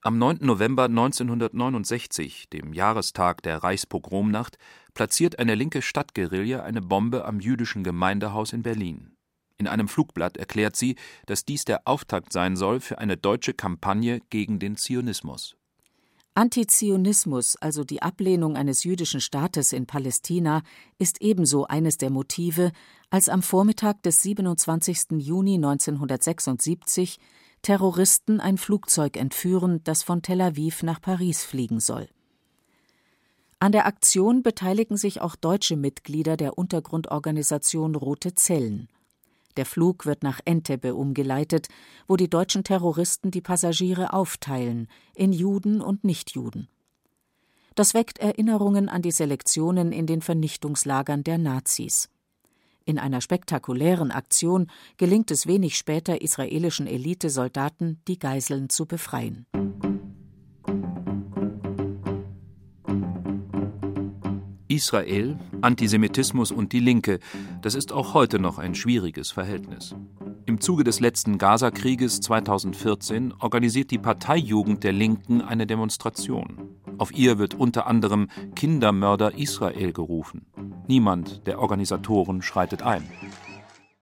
Am 9. November 1969, dem Jahrestag der Reichspogromnacht, platziert eine linke Stadtguerilla eine Bombe am jüdischen Gemeindehaus in Berlin. In einem Flugblatt erklärt sie, dass dies der Auftakt sein soll für eine deutsche Kampagne gegen den Zionismus. Antizionismus, also die Ablehnung eines jüdischen Staates in Palästina, ist ebenso eines der Motive, als am Vormittag des 27. Juni 1976 Terroristen ein Flugzeug entführen, das von Tel Aviv nach Paris fliegen soll. An der Aktion beteiligen sich auch deutsche Mitglieder der Untergrundorganisation Rote Zellen. Der Flug wird nach Entebbe umgeleitet, wo die deutschen Terroristen die Passagiere aufteilen in Juden und Nichtjuden. Das weckt Erinnerungen an die Selektionen in den Vernichtungslagern der Nazis. In einer spektakulären Aktion gelingt es wenig später israelischen Elitesoldaten, die Geiseln zu befreien. Israel, Antisemitismus und die Linke, das ist auch heute noch ein schwieriges Verhältnis. Im Zuge des letzten Gaza-Krieges 2014 organisiert die Parteijugend der Linken eine Demonstration. Auf ihr wird unter anderem Kindermörder Israel gerufen. Niemand der Organisatoren schreitet ein.